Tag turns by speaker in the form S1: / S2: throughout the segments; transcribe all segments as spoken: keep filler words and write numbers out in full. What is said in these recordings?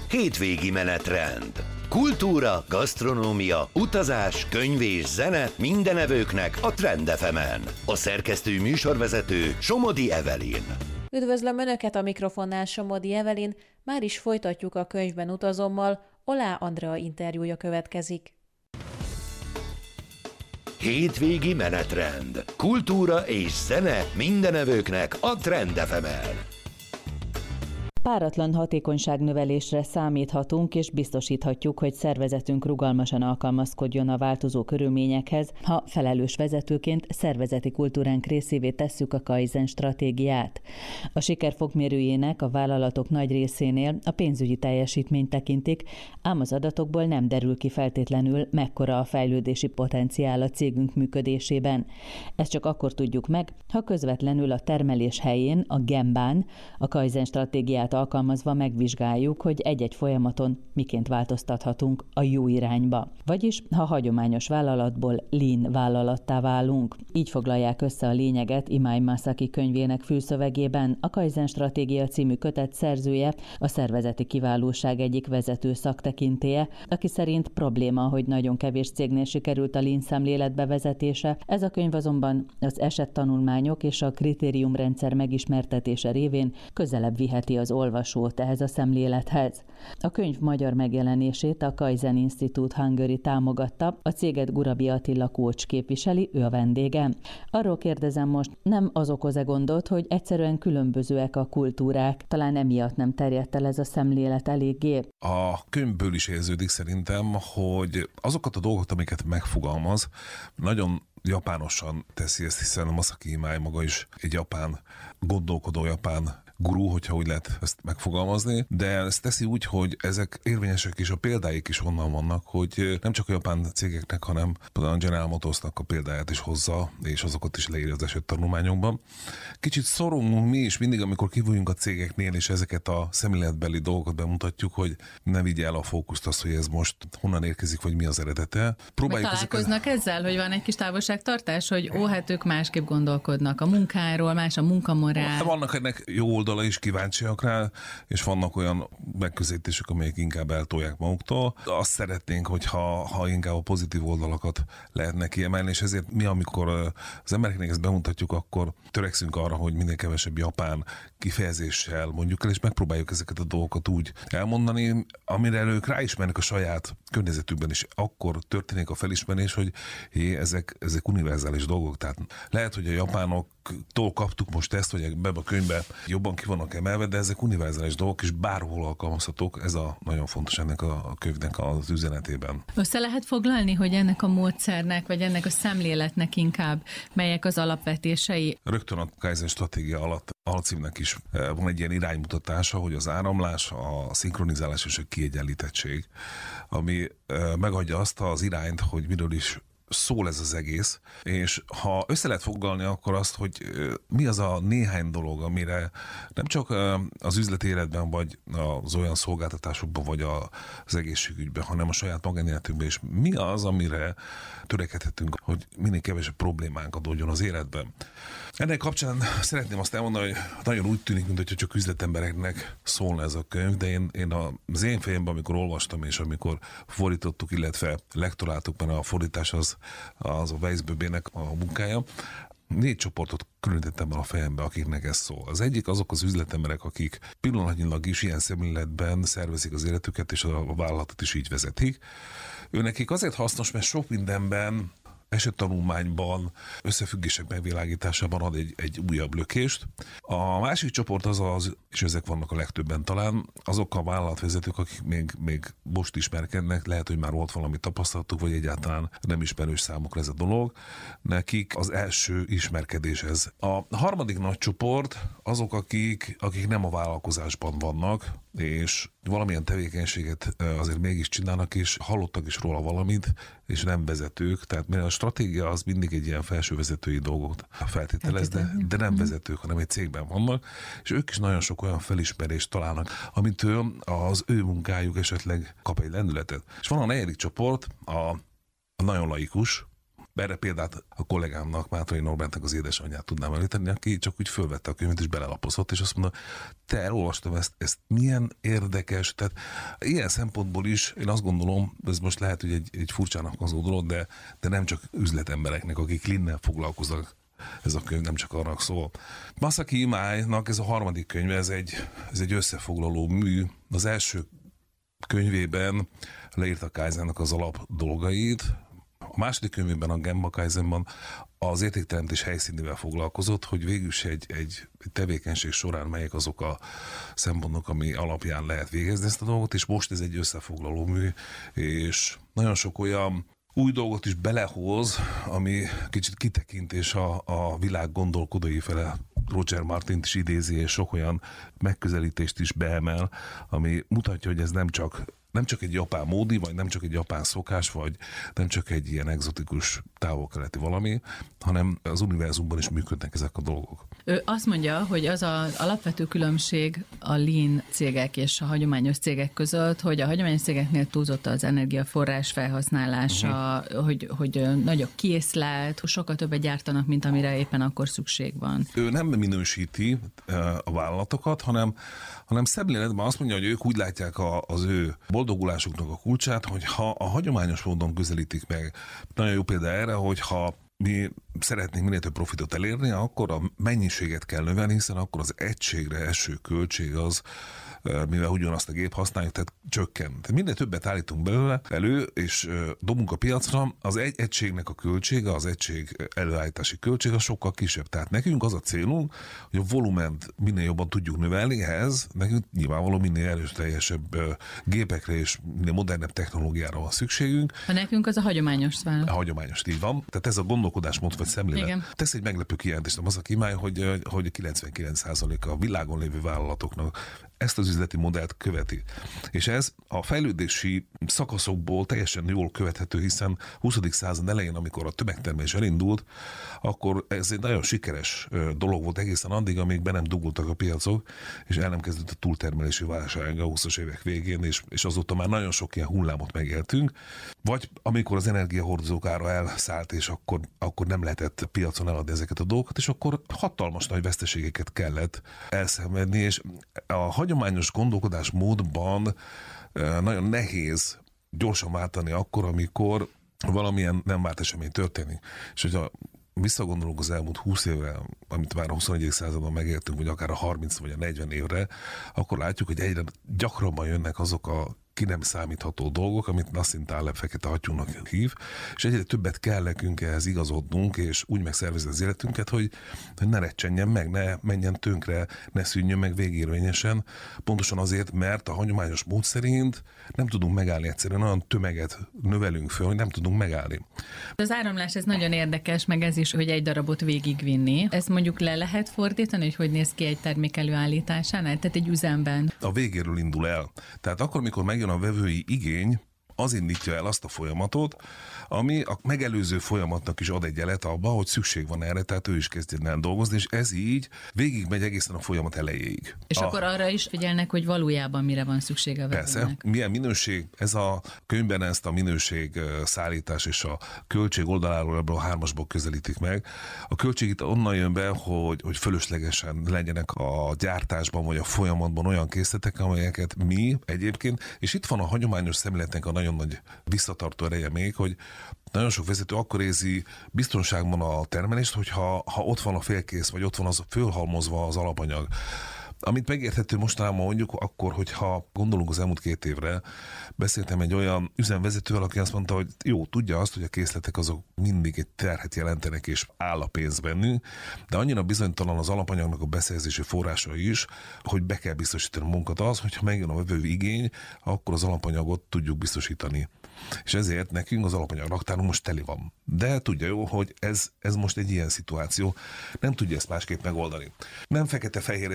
S1: Hétvégi menetrend. Kultúra, gasztronómia, utazás, könyv és zene minden evőknek a Trend ef emen. A szerkesztő műsorvezető Somodi Evelyn.
S2: Üdvözlöm Önöket, a mikrofonnál Somodi Evelyn. Már is folytatjuk a Könyvben utazommal. Olá Andrea interjúja következik.
S1: Hétvégi menetrend. Kultúra és zene minden evőknek a Trend ef emen.
S3: Páratlan hatékonyságnövelésre számíthatunk, és biztosíthatjuk, hogy szervezetünk rugalmasan alkalmazkodjon a változó körülményekhez, ha felelős vezetőként szervezeti kultúránk részévé tesszük a Kaizen stratégiát. A siker fokmérőjének a vállalatok nagy részénél a pénzügyi teljesítményt tekintik, ám az adatokból nem derül ki feltétlenül, mekkora a fejlődési potenciál a cégünk működésében. Ezt csak akkor tudjuk meg, ha közvetlenül a termelés helyén, a Genbán, a Kaizen stratégiát alkalmazva megvizsgáljuk, hogy egy-egy folyamaton miként változtathatunk a jó irányba. Vagyis, ha hagyományos vállalatból lean vállalattá válunk. Így foglalják össze a lényeget Imai Masaki könyvének fülszövegében a Kaizen stratégia című kötet szerzője, a szervezeti kiválóság egyik vezető szaktekintélye, aki szerint probléma, hogy nagyon kevés cégnél sikerült a lean szemlélet bevezetése. Ez a könyv azonban az esettanulmányok és a kritériumrendszer megismertetése révén közelebb viheti az olvasót ehhez a szemlélethez. A könyv magyar megjelenését a Kaizen Institute Hungary támogatta, a céget Gurabi Attila coach képviseli, ő a vendégem. Arról kérdezem most, nem az okoz-e gondot, hogy egyszerűen különbözőek a kultúrák, talán emiatt nem terjedt el ez a szemlélet eléggé?
S4: A könyvből is érződik szerintem, hogy azokat a dolgokat, amiket megfogalmaz, nagyon japánosan teszi ezt, hiszen a Masaki Imai maga is egy japán, gondolkodó japán gurú, hogyha úgy lehet ezt megfogalmazni, de ezt teszi úgy, hogy ezek érvényesek és a példáik is onnan vannak, hogy nem csak a japán cégeknek, hanem például a General Motorsnak a példáját is hozza, és azokat is leírja az esettanulmányokban. Kicsit szorongunk mi is mindig, amikor kivújunk a cégeknél, és ezeket a szemléletbeli dolgokat bemutatjuk, hogy ne vigye el a fókuszt azt, hogy ez most honnan érkezik, vagy mi az eredete.
S5: Próbáljuk találkoznak ezeket... ezzel, hogy van egy kis távolságtartás, hogy ó, hát ők másképp gondolkodnak a munkáról, más a munkamorál.
S4: Vannak ennek jó oldala is, kíváncsiak rá, és vannak olyan megközelítések, amelyek inkább eltolják maguktól. Azt szeretnénk, hogyha ha inkább a pozitív oldalakat lehetne kiemelni, és ezért mi, amikor az embereknek ezt bemutatjuk, akkor törekszünk arra, hogy minél kevesebb japán kifejezéssel mondjuk el, és megpróbáljuk ezeket a dolgokat úgy elmondani, amire ők ráismernek a saját környezetükben is. Akkor történik a felismerés, hogy hé, ezek, ezek univerzális dolgok. Tehát lehet, hogy a japánoktól kaptuk most ezt, hogy ebben a könyvben jobban ki vannak emelve, de ezek univerzális dolgok, és bárhol alkalmazhatók. Ez a nagyon fontos ennek a, a könyvnek az üzenetében.
S5: Össze lehet foglalni, hogy ennek a módszernek, vagy ennek a szemléletnek inkább melyek az alapvetései? Rögtön
S4: a Kaizen stratégia alatt alcímnek is van egy ilyen iránymutatása, hogy az áramlás, a szinkronizálás és a kiegyenlítettség, ami megadja azt az irányt, hogy miről is szól ez az egész, és ha össze lehet foglalni, akkor azt, hogy mi az a néhány dolog, amire nem csak az üzleti életben, vagy az olyan szolgáltatásokban, vagy az egészségügyben, hanem a saját magánéletünkben is, mi az, amire törekedhetünk, hogy minél kevesebb problémánk adódjon az életben. Ennek kapcsán szeretném azt elmondani, hogy nagyon úgy tűnik, mintha csak üzletembereknek szólna ez a könyv, de én, én az én fejemben, amikor olvastam, és amikor fordítottuk, illetve lektoráltuk, mert a fordítás az az a Weissböbének a munkája. Négy csoportot különítettem el a fejembe, akiknek ez szól. Az egyik azok az üzletemberek, akik pillanatnyilag is ilyen szemléletben szervezik az életüket, és a vállalatot is így vezetik. Őnekik azért hasznos, mert sok mindenben, esettanulmányban, összefüggések megvilágításában ad egy, egy újabb lökést. A másik csoport az az, és ezek vannak a legtöbben talán, azok a vállalatvezetők, akik még, még most ismerkednek, lehet, hogy már volt valami tapasztalatuk, vagy egyáltalán nem ismerős számukra ez a dolog. Nekik az első ismerkedés ez. A harmadik nagy csoport azok, akik, akik nem a vállalkozásban vannak, és valamilyen tevékenységet azért mégis csinálnak, és hallottak is róla valamit, és nem vezetők. Tehát mert a stratégia az mindig egy ilyen felsővezetői dolgot feltételez, de, de nem vezetők, hanem egy cégben vannak, és ők is nagyon sok olyan felismerést találnak, amitől az ő munkájuk esetleg kap egy lendületet. És van a negyedik csoport, a, a nagyon laikus, Erre példát a kollégámnak, Mátrai Norbertnek az édesanyját tudnám említeni, aki csak úgy fölvette a könyvet és belelapozott, és azt mondta, te elolvastam ezt, ezt milyen érdekes. Tehát ilyen szempontból is én azt gondolom, ez most lehet, hogy egy, egy furcsának hangzó dolog, de, de nem csak üzletembereknek, akik linnel foglalkoznak, ez a könyv nem csak arra szól. Masaki Imainak ez a harmadik könyv, ez egy, ez egy összefoglaló mű. Az első könyvében leírta Kaizennek az alap dolgait, a második könyvében, a Gemba Kaizenban az értékteremtés helyszínével foglalkozott, hogy végül is egy, egy, egy tevékenység során melyek azok a szempontok, ami alapján lehet végezni ezt a dolgot, és most ez egy összefoglaló mű, és nagyon sok olyan új dolgot is belehoz, ami kicsit kitekintés a, a világ gondolkodói fele. Roger Martint is idézi, és sok olyan megközelítést is beemel, ami mutatja, hogy ez nem csak nem csak egy japán módi, vagy nem csak egy japán szokás, vagy nem csak egy ilyen egzotikus távol-keleti valami, hanem az univerzumban is működnek ezek a dolgok.
S5: Ő azt mondja, hogy az az alapvető különbség a lean cégek és a hagyományos cégek között, hogy a hagyományos cégeknél túlzott az energiaforrás felhasználása, uh-huh. hogy, hogy nagyobb készlet, sokkal többet gyártanak, mint amire éppen akkor szükség van. Ő
S4: nem minősíti a vállalatokat, hanem, hanem szemléletben azt mondja, hogy ők úgy látják a, az ő boldogulásuknak a kulcsát, hogy ha a hagyományos módon közelítik meg. Nagyon jó példa erre, hogy ha mi szeretnénk minél több profitot elérni, akkor a mennyiséget kell növelni, hiszen akkor az egységre eső költség az, mivel ugyanazt a gép használjuk, tehát csökken. Tehát minél többet állítunk belőle elő, és dobunk a piacra, az egy egységnek a költsége, az egység előállítási költsége sokkal kisebb. Tehát nekünk az a célunk, hogy a volument minél jobban tudjuk növelni, ehhez nekünk nyilvánvalóan minél erőteljesebb gépekre és minél modernebb technológiára van szükségünk.
S5: Ha nekünk az a hagyományos válasz.
S4: A hagyományos, így van. Tehát ez a gondolkodásmód vagy szemlélet. Igen. Tesz egy meglepő kijelentést a Masaki Imai, hogy, hogy kilencvenkilenc százalék a világon lévő vállalatoknak ezt az üzleti modellt követi. És ez a fejlődési szakaszokból teljesen jól követhető, hiszen huszadik század elején, amikor a tömegtermelés elindult, akkor ez egy nagyon sikeres dolog volt egészen addig, amíg be nem dugultak a piacok, és el nem kezdődött a túltermelési válság a huszas évek végén, és, és azóta már nagyon sok ilyen hullámot megéltünk. Vagy amikor az energiahordozók ára elszállt, és akkor, akkor nem lehetett piacon eladni ezeket a dolgokat, és akkor hatalmas nagy veszteségeket kellett elszenvedni, és a hagyományos gondolkodásmódban nagyon nehéz gyorsan váltani akkor, amikor valamilyen nem várt esemény történik. És hogyha visszagondolunk az elmúlt húsz évre, amit már a huszonegyedik században megéltünk, vagy akár a harminc vagy a negyven évre, akkor látjuk, hogy egyre gyakrabban jönnek azok a ki nem számítható dolgok, amit Nassim Taleb fekete hattyúnak hív, és egyre többet kell nekünk ehhez igazodnunk, és úgy megszervezni az életünket, hogy, hogy ne recsenjen meg, ne menjen tönkre, ne szűnjön meg végérvényesen, pontosan azért, mert a hagyományos mód szerint nem tudunk megállni egyszerűen, olyan tömeget növelünk föl, hogy nem tudunk megállni.
S5: Az áramlás, ez nagyon érdekes, meg ez is, hogy egy darabot végigvinni. Ezt mondjuk le lehet fordítani, hogy hogy néz ki egy termék előállításánál, tehát egy üzemben?
S4: A végéről indul el. Tehát akkor, mikor megjön a vevői igény, az indítja el azt a folyamatot, ami a megelőző folyamatnak is ad egy jelet abba, hogy szükség van erre, tehát ő is kezdjen el dolgozni, és ez így végigmegy egészen a folyamat elejéig.
S5: És a... akkor arra is figyelnek, hogy valójában mire van szüksége a vevőnek.
S4: Persze, milyen minőség, ez a könyvben ezt a minőség szállítás és a költség oldaláról ebből a hármasból közelítik meg. A költség itt onnan jön be, hogy, hogy fölöslegesen legyenek a gyártásban vagy a folyamatban olyan készletek, amelyeket mi egyébként, és itt van a hagyományos szemléletnek a nagyon nagy visszatartó ereje még, hogy nagyon sok vezető akkor érzi biztonságban a termelést, hogyha ha ott van a félkész, vagy ott van az fölhalmozva az alapanyag. Amit megérthető mostanában mondjuk, akkor, hogyha gondolunk az elmúlt két évre, beszéltem egy olyan üzemvezetővel, aki azt mondta, hogy jó, tudja azt, hogy a készletek azok mindig egy terhet jelentenek, és áll a pénz bennünk, de annyira bizonytalan az alapanyagnak a beszerzési forrása is, hogy be kell biztosítani a munkat az, hogyha megjön a vevői igény, akkor az alapanyagot tudjuk biztosítani. És ezért nekünk az alapanyag raktárunk most teli van. De tudja jó, hogy ez, ez most egy ilyen szituáció, nem tudja ezt másképp megoldani. Nem fekete-fehér az, az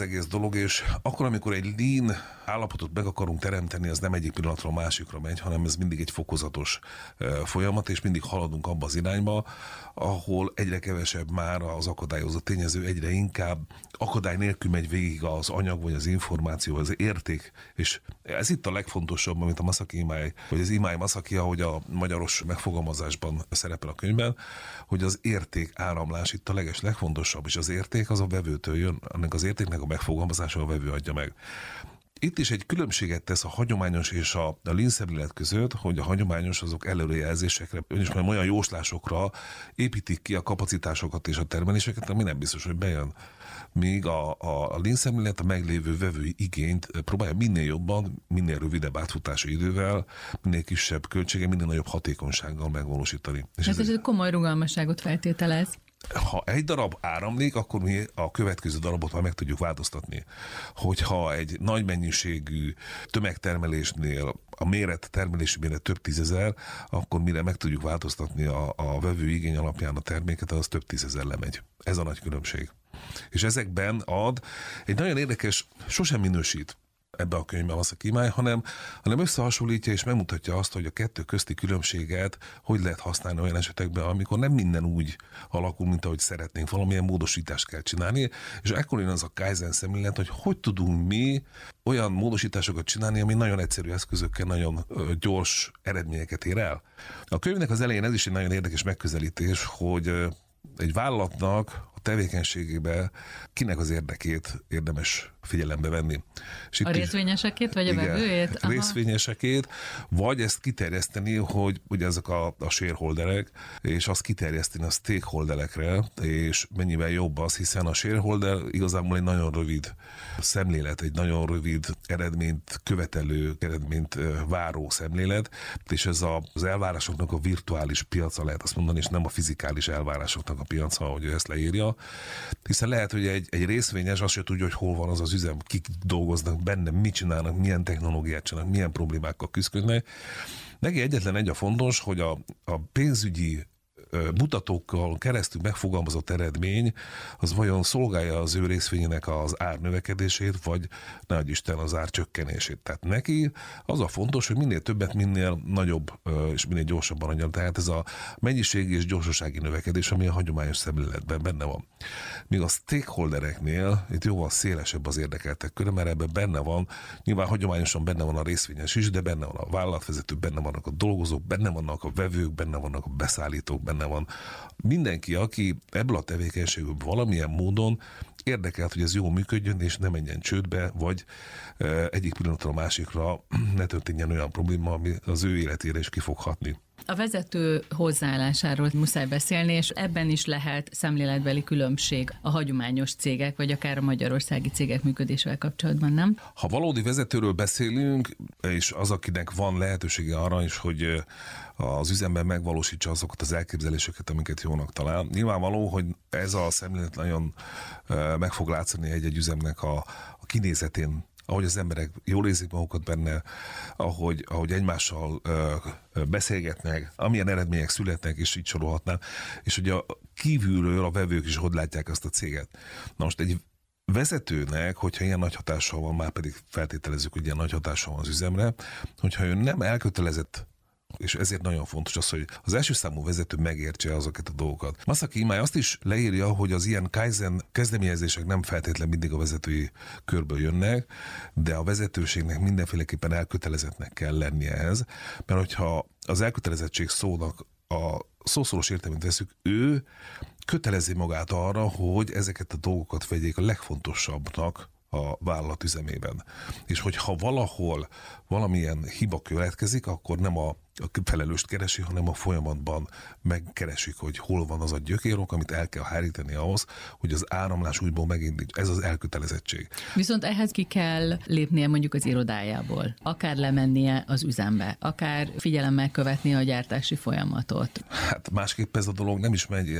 S4: egész dolog, és akkor, amikor egy lean állapotot meg akarunk teremteni, az nem egyik pillanatról másikra megy, hanem ez mindig egy fokozatos folyamat, és mindig haladunk abba az irányba, ahol egyre kevesebb már az akadályozó tényező, egyre inkább akadály nélkül megy végig az anyag, vagy az információ, vagy az érték, és ez itt a legfontosabb, amit a Masaki Imai, vagy az Imai Masaki, ahogy a magyaros megfogalmazásban szerepel a könyvben, hogy az érték áramlás itt a leges legfontosabb, és az érték az a vevőtől jön, annak az értéknek a megfogalmazása a vevő adja meg. Itt is egy különbséget tesz a hagyományos és a, a lean szemlélet között, hogy a hagyományos azok előrejelzésekre, ön is mondjam, olyan jóslásokra építik ki a kapacitásokat és a termeléseket, ami nem biztos, hogy bejön. Míg a, a, a lean szemlélet a meglévő vevői igényt próbálja minél jobban, minél rövidebb átfutási idővel, minél kisebb költsége, minél nagyobb hatékonysággal megvalósítani. És
S5: hát ez egy komoly rugalmasságot feltételez.
S4: Ha egy darab áramlik, akkor mi a következő darabot már meg tudjuk változtatni. Hogyha egy nagy mennyiségű tömegtermelésnél a méret, termelési méret több tízezer, akkor mire meg tudjuk változtatni a, a vevő igény alapján a terméket, az több tízezer lemegy. Ez a nagy különbség. És ezekben ad egy nagyon érdekes, sosem minősít ebbe a könyvben Masaki Imai, hanem, hanem összehasonlítja és megmutatja azt, hogy a kettő közti különbséget hogy lehet használni olyan esetekben, amikor nem minden úgy alakul, mint ahogy szeretnénk, valamilyen módosítást kell csinálni, és ekkor jön az a Kaizen szemlélet, hogy hogy tudunk mi olyan módosításokat csinálni, ami nagyon egyszerű eszközökkel nagyon gyors eredményeket ér el. A könyvnek az elején ez is egy nagyon érdekes megközelítés, hogy egy vállalatnak a tevékenységébe kinek az érdekét érdemes figyelembe venni. És
S5: a részvényesekét, vagy a
S4: igen,
S5: vevőjét? Aha.
S4: Részvényesekét, vagy ezt kiterjeszteni, hogy ugye ezek a, a shareholderek, és azt kiterjeszteni a stakeholderekre, és mennyivel jobb az, hiszen a shareholder igazából egy nagyon rövid szemlélet, egy nagyon rövid eredményt követelő, eredményt váró szemlélet, és ez a, az elvárásoknak a virtuális piaca, lehet azt mondani, és nem a fizikális elvárásoknak a piaca, ahogy ő ezt leírja. Hiszen lehet, hogy egy, egy részvényes azt se tudja, hogy hol van az az üzem, kik dolgoznak benne, mit csinálnak, milyen technológiát csinálnak, milyen problémákkal küzdködnek. Neki egyetlen egy a fontos, hogy a, a pénzügyi mutatókkal keresztül megfogalmazott eredmény, az vajon szolgálja az ő részvényének az ár növekedését, vagy nagy Isten az ár csökkenését. Tehát neki az a fontos, hogy minél többet, minél nagyobb és minél gyorsabban adjon. Tehát ez a mennyiségi és gyorsasági növekedés, ami a hagyományos szemléletben benne van. Míg a stakeholdereknél itt jóval szélesebb az érdekeltek körül, mert ebben benne van, nyilván hagyományosan benne van a részvényes is, de benne van a vállalatvezető, benne vannak a dolgozók, benne vannak a vevők, benne vannak a beszállítók, benne van mindenki, aki ebből a tevékenységből valamilyen módon érdekelt, hogy ez jól működjön, és ne menjen csődbe, vagy e, egyik pillanatra a másikra ne történjen olyan probléma, ami az ő életére is ki fog hatni.
S5: A vezető hozzáállásáról muszáj beszélni, és ebben is lehet szemléletbeli különbség a hagyományos cégek, vagy akár a magyarországi cégek működésével kapcsolatban, nem?
S4: Ha valódi vezetőről beszélünk, és az, akinek van lehetősége arra is, hogy az üzemben megvalósítsa azokat az elképzeléseket, amiket jónak talál. Nyilvánvaló, hogy ez a szemlélet nagyon meg fog látszani egy-egy üzemnek a, a kinézetén, ahogy az emberek jól érzik magukat benne, ahogy, ahogy egymással ö, ö, beszélgetnek, amilyen eredmények születnek, és így sorolhatnám, és ugye a kívülről a vevők is hogy látják azt a céget. Na most egy vezetőnek, hogyha ilyen nagy hatással van, már pedig feltételezzük, hogy ilyen nagy hatással van az üzemre, hogyha ő nem elkötelezett, és ezért nagyon fontos az, hogy az első számú vezető megértse azokat a dolgokat. Masaki Imai azt is leírja, hogy az ilyen Kaizen kezdeményezések nem feltétlenül mindig a vezetői körből jönnek, de a vezetőségnek mindenféleképpen elkötelezettnek kell lennie ehhez, mert hogyha az elkötelezettség szónak a szószoros értelmét veszük, ő kötelezi magát arra, hogy ezeket a dolgokat vegyék a legfontosabbnak a vállalat üzemében. És hogyha valahol valamilyen hiba következik, akkor nem a a felelőst keresi, hanem a folyamatban megkeresik, hogy hol van az a gyökérok, amit el kell hárítani ahhoz, hogy az áramlás újból megindít. Ez az elkötelezettség.
S5: Viszont ehhez ki kell lépnie mondjuk az irodájából. Akár lemennie az üzembe, akár figyelemmel követnie a gyártási folyamatot.
S4: Hát másképp ez a dolog nem is megy.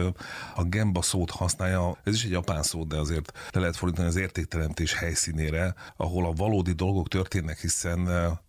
S4: A Gemba szót használja, ez is egy japán szó, de azért le lehet fordítani az értékteremtés helyszínére, ahol a valódi dolgok történnek, hiszen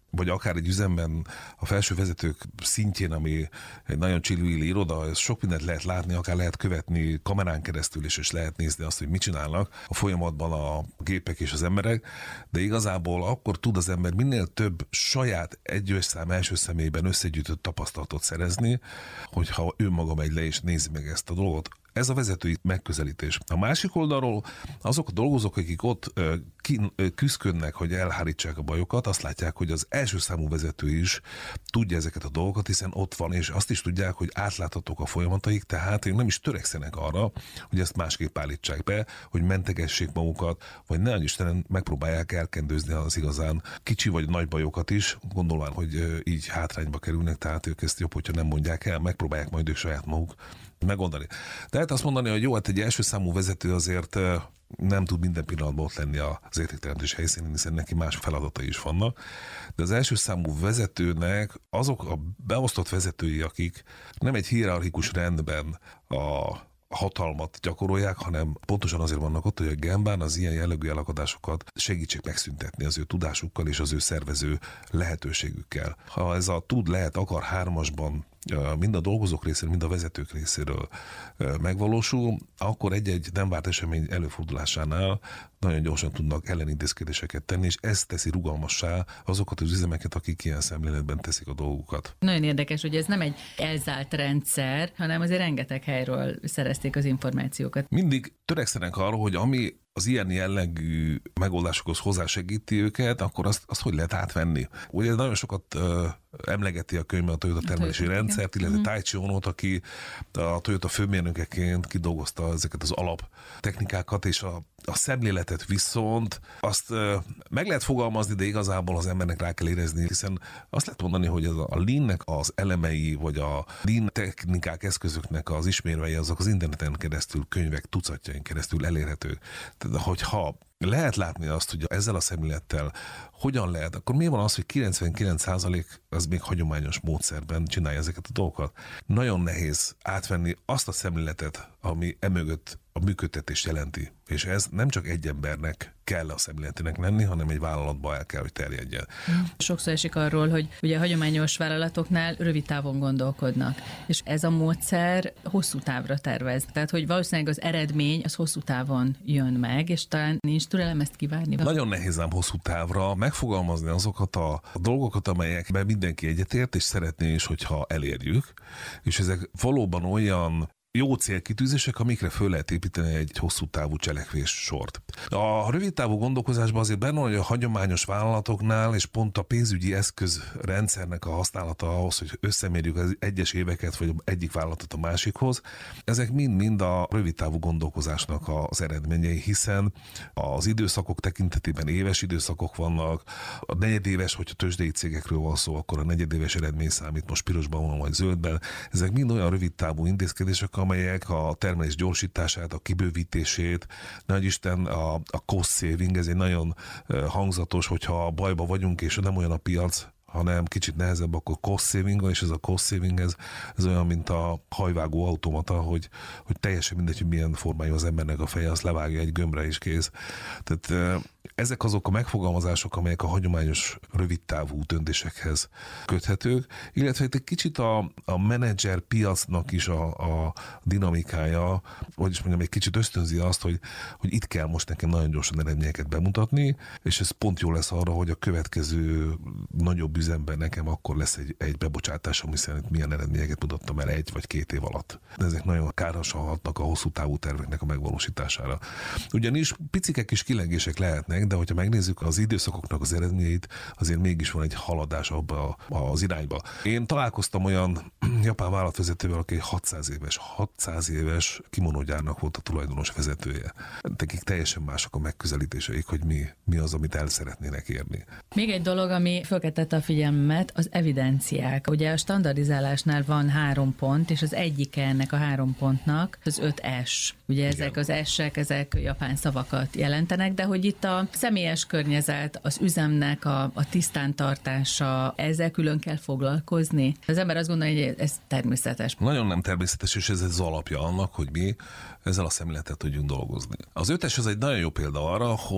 S4: vagy akár egy üzemben a felső vezetők szintjén, ami egy nagyon csillüili iroda, ez sok mindent lehet látni, akár lehet követni kamerán keresztül is, és lehet nézni azt, hogy mit csinálnak a folyamatban a gépek és az emberek, de igazából akkor tud az ember minél több saját egyőszám első személyben összegyűjtött tapasztalatot szerezni, hogyha ő maga megy le és nézi meg ezt a dolgot. Ez a vezetői megközelítés. A másik oldalról azok a dolgozók, akik ott küszködnek, hogy elhárítsák a bajokat, azt látják, hogy az első számú vezető is tudja ezeket a dolgokat, hiszen ott van, és azt is tudják, hogy átláthatók a folyamataik, tehát ők nem is törekszenek arra, hogy ezt másképp állítsák be, hogy mentegessék magukat, vagy ne Istenen megpróbálják elkendőzni az igazán kicsi vagy nagy bajokat is, gondolván, hogy így hátrányba kerülnek, tehát ők ezt jobb, hogyha nem mondják el, megpróbálják majd ők saját maguk megoldani. De lehet azt mondani, hogy jó, hát egy első számú vezető azért nem tud minden pillanatban ott lenni az értékteremtés helyszínén, hiszen neki más feladatai is vannak. De az első számú vezetőnek azok a beosztott vezetői, akik nem egy hierarchikus rendben a hatalmat gyakorolják, hanem pontosan azért vannak ott, hogy a Genbán az ilyen jellegű elakadásokat segítsék megszüntetni az ő tudásukkal és az ő szervező lehetőségükkel. Ha ez a tud, lehet, akar hármasban mind a dolgozók részéről, mind a vezetők részéről megvalósul, akkor egy-egy nem várt esemény előfordulásánál nagyon gyorsan tudnak ellenintézkedéseket tenni, és ez teszi rugalmassá azokat az üzemeket, akik ilyen szemléletben teszik a dolgukat.
S5: Nagyon érdekes, hogy ez nem egy elzárt rendszer, hanem azért rengeteg helyről szerezték az információkat.
S4: Mindig törekszenek arra, hogy ami az ilyen jellegű megoldásokhoz hozzásegíti őket, akkor azt, azt hogy lehet átvenni. Ugye nagyon sokat uh, emlegeti a könyvben a Toyota termelési a rendszert, illetve uh-huh. Taichi Onót, aki a Toyota főmérnökeként kidolgozta ezeket az alaptechnikákat, és a, a szemléletet viszont azt uh, meg lehet fogalmazni, de igazából az embernek rá kell érezni, hiszen azt lehet mondani, hogy az a Lean-nek az elemei, vagy a Lean technikák, eszközöknek az ismérvei, azok az interneten keresztül, könyvek tucatjain keresztül elérhetők. De hogyha lehet látni azt, hogy ezzel a szemlélettel hogyan lehet, akkor miért van az, hogy kilencvenkilenc százalék az még hagyományos módszerben csinálja ezeket a dolgokat? Nagyon nehéz átvenni azt a szemléletet, ami emögött a működtetést jelenti. És ez nem csak egy embernek kell a szemléletének lenni, hanem egy vállalatba el kell, hogy terjedjen.
S5: Sokszor esik arról, hogy ugye a hagyományos vállalatoknál rövid távon gondolkodnak, és ez a módszer hosszú távra tervez. Tehát, hogy valószínűleg az eredmény az hosszú távon jön meg, és talán nincs türelem ezt kivárni.
S4: Nagyon nehéz ám hosszú távra megfogalmazni azokat a dolgokat, amelyekben mindenki egyetért, és szeretné is, hogyha elérjük, és ezek valóban olyan jó célkitűzések, amikre föl lehet építeni egy hosszú távú cselekvés sort. A rövid távú gondolkozásban azért benne van, hogy a hagyományos vállalatoknál, és pont a pénzügyi eszközrendszernek a használata ahhoz, hogy összemérjük az egyes éveket, vagy egyik vállalatot a másikhoz, ezek mind-mind a rövid távú gondolkozásnak az eredményei, hiszen az időszakok tekintetében éves időszakok vannak, a negyedéves, hogyha tőzsdei cégekről van szó, akkor a negyedéves eredmény számít, most pirosban van, vagy zöldben. Ezek mind olyan rövid távú intézkedések, amelyek a termelés gyorsítását, a kibővítését, nagy Isten, a, a cost saving, ez egy nagyon hangzatos, hogyha bajba vagyunk, és nem olyan a piac, hanem kicsit nehezebb, akkor cost saving, és ez a cost saving, ez, ez olyan, mint a hajvágó automata, hogy, hogy teljesen mindegy, hogy milyen formájú az embernek a feje, azt levágja egy gömbre is kész. Tehát ezek azok a megfogalmazások, amelyek a hagyományos rövidtávú döntésekhez köthetők, illetve egy kicsit a, a menedzser piacnak is a, a dinamikája, vagyis mondjam, egy kicsit ösztönzi azt, hogy, hogy itt kell most nekem nagyon gyorsan eredményeket bemutatni, és ez pont jó lesz arra, hogy a következő nagyobb üzemben nekem akkor lesz egy, egy bebocsátás, ami szerint milyen eredményeket mutattam el egy vagy két év alatt. De ezek nagyon károsan hatnak a hosszú távú terveknek a megvalósítására. Ugyanis picike kis kilengések lehetnek, de hogyha megnézzük az időszakoknak az eredményeit, azért mégis van egy haladás abba az irányba. Én találkoztam olyan japán vállalatvezetővel, aki hatszáz éves, hatszáz éves kimonógyárnak volt a tulajdonos vezetője. Nekik teljesen mások a megközelítéseik, hogy mi, mi az, amit el szeretnének érni.
S5: Még egy dolog, ami fölkeltette a figyelmet, az evidenciák. Ugye a standardizálásnál van három pont, és az egyike ennek a három pontnak az öt S. Ugye ezek igen. Az S-ek, ezek japán szavakat jelentenek, de hogy itt a személyes környezet, az üzemnek a, a tisztántartása, ezzel külön kell foglalkozni. Az ember azt gondolja, hogy ez természetes.
S4: Nagyon nem természetes, és ez az alapja annak, hogy mi ezzel a szemléletet tudjunk dolgozni. Az ötes az egy nagyon jó példa arra, hogy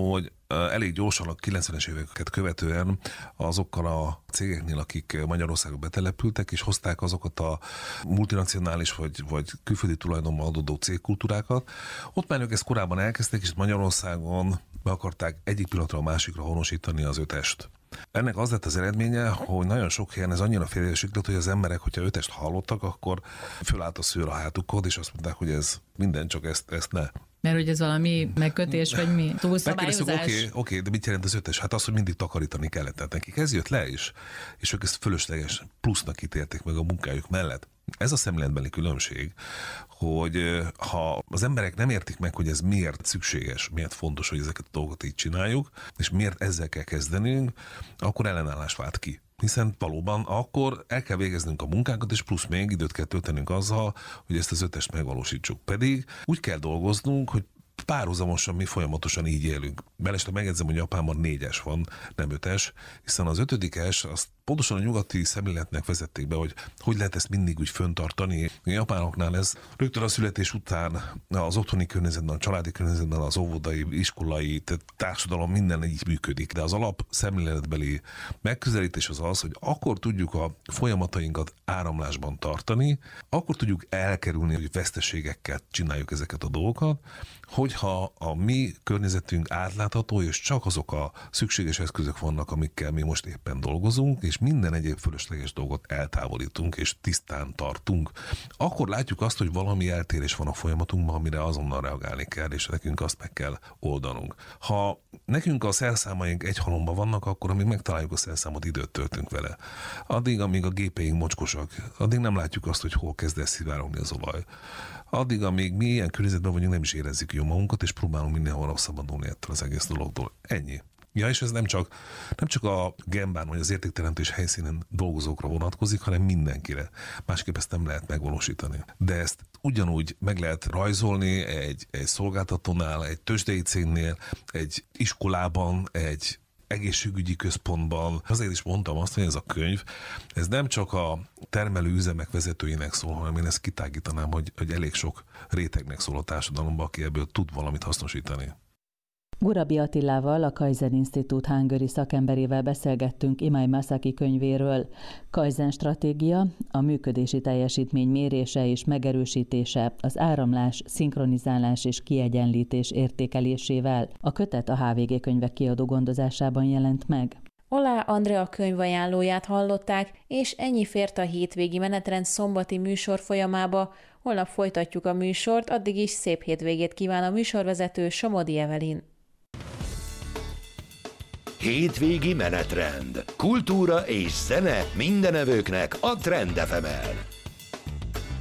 S4: elég gyorsan a kilencvenes éveket követően azokkal a cégeknél, akik Magyarországon betelepültek, és hozták azokat a multinacionális vagy, vagy külföldi tulajdonban adódó cégkultúrákat. Ott már ők ezt korábban elkezdték, és Magyarországon be akarták egyik pillanatra a másikra honosítani az ötest. Ennek az lett az eredménye, hogy nagyon sok helyen ez annyira félreértett, hogy az emberek, hogyha ötest hallottak, akkor fölállt a szőr a hátukon, és azt mondták, hogy ez minden, csak ezt, ezt ne.
S5: Mert hogy ez valami megkötés, vagy mi? Túlszabályozás?
S4: Oké, okay, okay, de mit jelent az ötös? Hát az, hogy mindig takarítani kellett. Tehát nekik ez jött le is, és ők ezt fölösleges plusznak ítélték meg a munkájuk mellett. Ez a szemléletbeli különbség, hogy ha az emberek nem értik meg, hogy ez miért szükséges, miért fontos, hogy ezeket a dolgokat így csináljuk, és miért ezzel kell kezdenünk, akkor ellenállás vált ki. Hiszen valóban akkor el kell végeznünk a munkánkat, és plusz még időt kell töltenünk azzal, hogy ezt az ötest megvalósítsuk. Pedig úgy kell dolgoznunk, hogy párhuzamosan mi folyamatosan így élünk. Mellesleg megjegyzem, hogy Japánban négyes van, nem ötes, hiszen az ötödikes, azt pontosan a nyugati szemléletnek vezették be, hogy hogy lehet ezt mindig úgy föntartani. A japánoknál ez rögtön a születés után az otthoni környezetben, a családi környezetben, az óvodai, iskolai, tehát társadalom minden így működik. De az alap szemléletbeli megközelítés az az, hogy akkor tudjuk a folyamatainkat áramlásban tartani, akkor tudjuk elkerülni, hogy veszteségekkel csináljuk ezeket a dolgokat, hogyha a mi környezetünk átlátható, és csak azok a szükséges eszközök vannak, amikkel mi most éppen dolgozunk, és minden egyéb fölösleges dolgot eltávolítunk, és tisztán tartunk, akkor látjuk azt, hogy valami eltérés van a folyamatunkban, amire azonnal reagálni kell, és nekünk azt meg kell oldanunk. Ha nekünk a szerszámaink egy halomban vannak, akkor amíg megtaláljuk a szerszámot, időt töltünk vele. Addig, amíg a gépeink mocskosak, addig nem látjuk azt, hogy hol kezd el szivárogni az olaj. Addig, amíg mi ilyen környezetben vagyunk, nem is érezzük jó magunkat, és próbálunk mindenhol szabadulni ettől az egész dologtól. Ennyi. Ja, és ez nem csak, nem csak a Genbán vagy az értékteremtés helyszínen dolgozókra vonatkozik, hanem mindenkire. Másképp ezt nem lehet megvalósítani. De ezt ugyanúgy meg lehet rajzolni egy, egy szolgáltatónál, egy tőzsdei cégnél, egy iskolában, egy egészségügyi központban. Azért is mondtam azt, hogy ez a könyv, ez nem csak a termelő üzemek vezetőinek szól, hanem én ezt kitágítanám, hogy, hogy elég sok rétegnek szól a társadalomban, aki ebből tud valamit hasznosítani.
S3: Gurabi Attilával, a Kaizen Institute hungary szakemberével beszélgettünk Imai Masaki könyvéről. Kaizen stratégia, a működési teljesítmény mérése és megerősítése, az áramlás, szinkronizálás és kiegyenlítés értékelésével. A kötet a há vé gé Könyvek kiadó gondozásában jelent meg.
S2: Oláh Andrea könyvajánlóját hallották, és ennyi fért a hétvégi menetrend szombati műsor folyamába. Holnap folytatjuk a műsort, addig is szép hétvégét kíván a műsorvezető Somodi Evelin.
S1: Hétvégi menetrend. Kultúra és zene mindenevőknek a Trend ef emen.